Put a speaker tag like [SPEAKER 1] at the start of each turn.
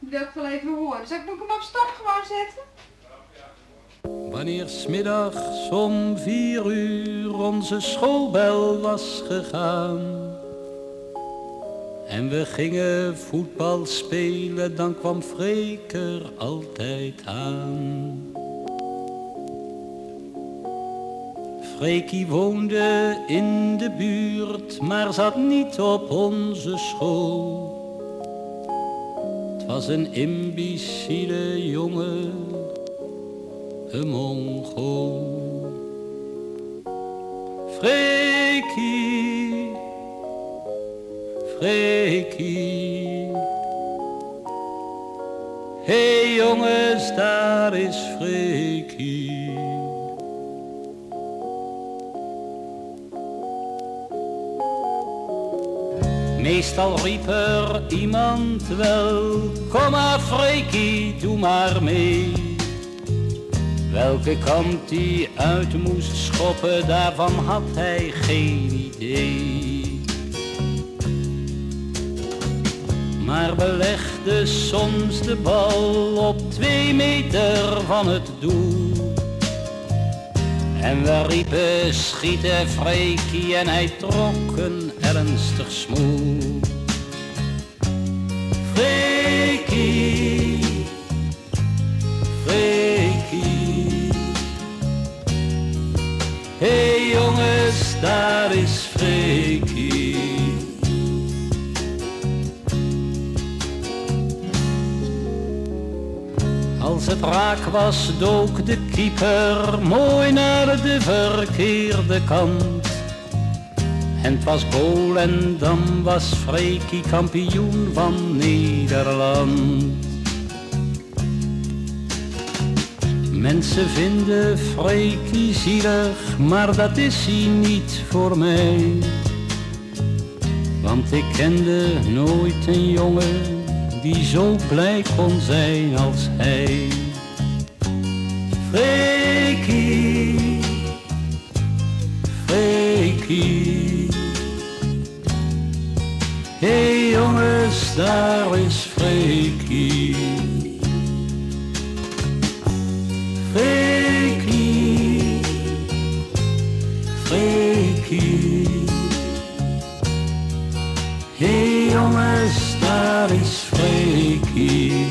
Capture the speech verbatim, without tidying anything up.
[SPEAKER 1] wil ik wel even horen. Zal ik hem op stop gewoon zetten?
[SPEAKER 2] Wanneer 's middags om vier uur onze schoolbel was gegaan en we gingen voetbal spelen, dan kwam Freek er altijd aan. Freekie woonde in de buurt, maar zat niet op onze school. Het was een imbeciele jongen, een Mongool. Freekie, Freekie. Hey jongens, daar is Freekie. Meestal riep er iemand wel, kom maar Freekie, doe maar mee. Welke kant hij uit moest schoppen, daarvan had hij geen idee. Maar belegde soms de bal op twee meter van het doel. En we riepen schieten Freekie en hij trok een ernstig smoel. Freekie, Freekie. Hey jongens, daar is Freekie. Als het raak was, dook de keeper mooi naar de verkeerde kant. En het was goal en dan was Freekie kampioen van Nederland. Mensen vinden Freekie zielig, maar dat is hij niet voor mij. Want ik kende nooit een jongen die zo blij kon zijn als hij. Freekie, Freekie. Hey jongens, daar is Freekie. Freekie, Freekie. Hey jongens, daar is Freekie.